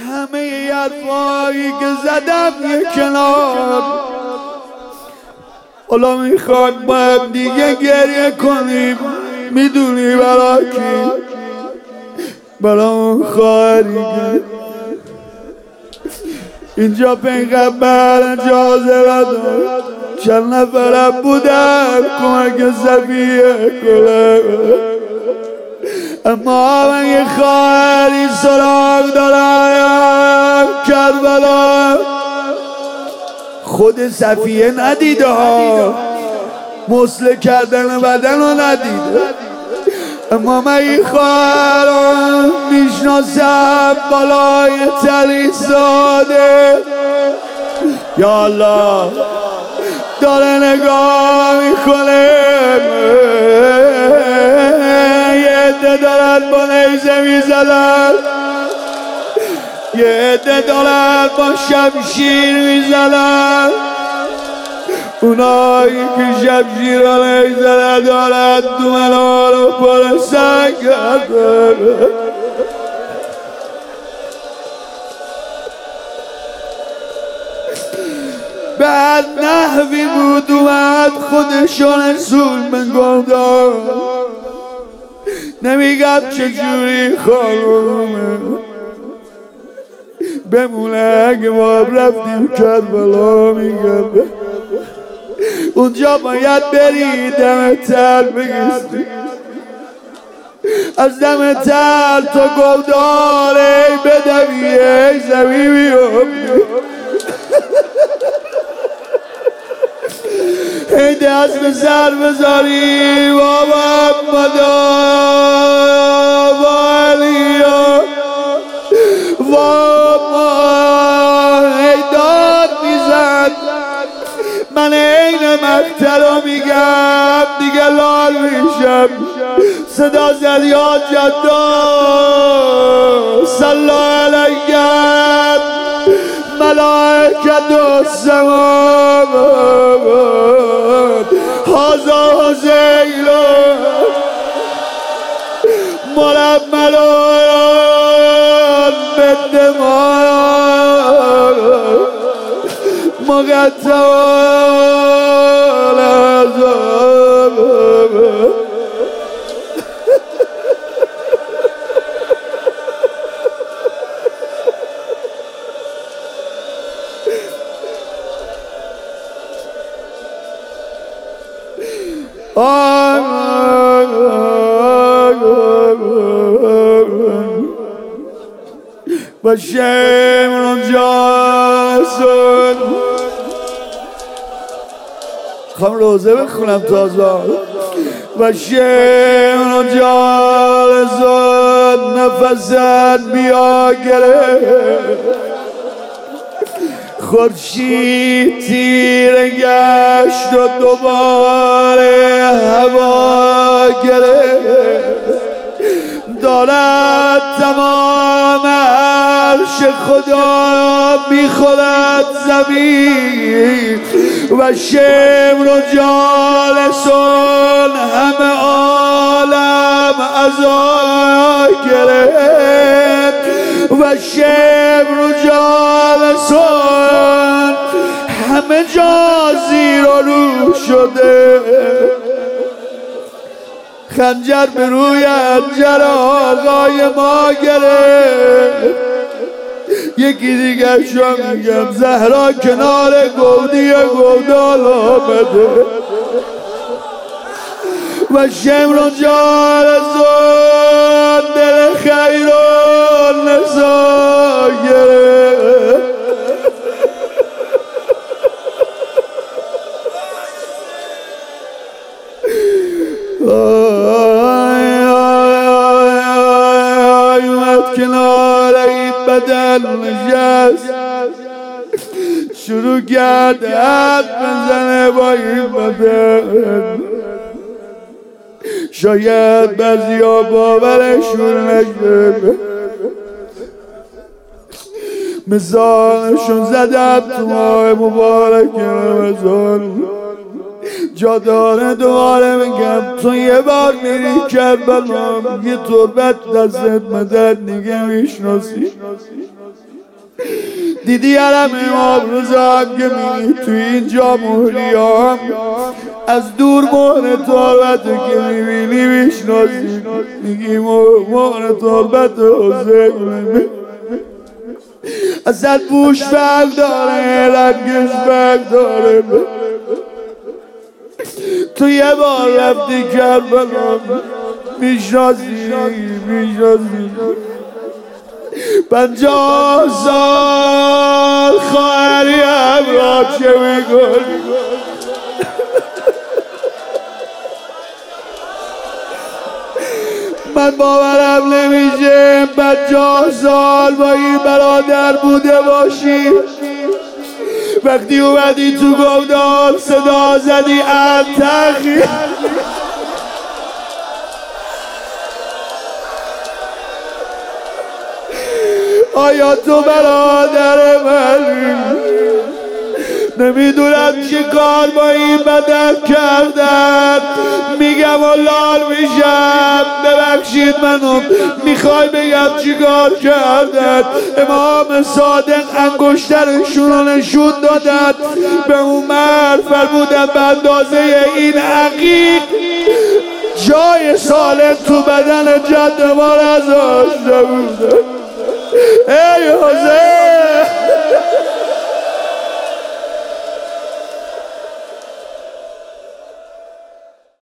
همه ی حرفایی که زدم یه کنار. حالا میخواد با هم دیگه گریه کنیم. میدونی برا کی؟ برا اون خواهری که اینجا پیغمبر اجازه نداد چند نفرم بودن کمک صفیه کنه، اما من یه خواهری سراغ دارم کربلا. خود صفیه ندیده ها، مسله کردن بدن رو ندیده، اما من این خواهرم میشناسم بالای تری ساده. یا الله داره نگاه میکنه، یه عده دارن با نیزه میزدن، یه عده دارن با شمشیر میزدن. اونایی که شمشیر و نیزه ندارن دومنا رو پر سنگ کردن. به هر نحوی بود اومد خودشون ظلم گردان. نمیگم چجوری خانومه بمونه اگه ما رفتیم کربلا. میگم اونجا باید بری دم تر بگیستی، از دم تر تا گوداره بدوی زمین بیفتی، ای دست به سر بذاری بابا مدا با علیا بابا ای داد میزد. من این مقتل رو میگم دیگه لال میشم. صدا زد یا جدا صلی علیکم ملائکت السماوات هذا حسین مرمل بالدماء مقطع و شمر جاسون. خواهم روزه بخونم تازه. و شمر جاسون نفست بیا گرفت، خورشید تیره گشت و دوباره هوا گرفت. دارد تمام عرش خدا میخورد زمین و شمر و جالسون همه عالم عزا گرفت. و شمر و جالسون همه جا زیر و رو شده. خنجر به روی حنجر آقای ما گرفت. یکی دیگر شو میگم زهرا کنار گودی گودال آمده. و شمر و جالسون دل خیر و نسا گرفت. کنار این بدن نشست، شروع کرد حرف بزنه با این بدن. شاید بعضیا باورشون نشه، مثالشون زدم تو ماه مبارک رمضان. جا داره دوباره بگم تو یه بار میری کربلا، یه تربت دستت مدد دیگه میشناسی. دیدی علم امام رضا که میگی تو این جمهوریام از دور مهر تربت که میبینی میشناسی میگی مهر تربت حسین اصلا بوش فرق داره لنگش فرق داره تو یه بار رفتی کربلا میشناسی 50 سال خواهری همراه چه میکنی من باورم نمیشه 50 سال با این برادر بوده باشی وقتی اومدی تو گودال صدا زدی انتخی آیا تو برادر منی نمیدونم چه کار با این بدن کردن میگم و لال میشم ببخشید منو میخوای بگم چی کار کردن امام صادق انگشترشون رو نشون دادن به اون مرد فرمودن به اندازه این عقیق جای سالم تو بدن جد ما نذاشته بوده ای حسین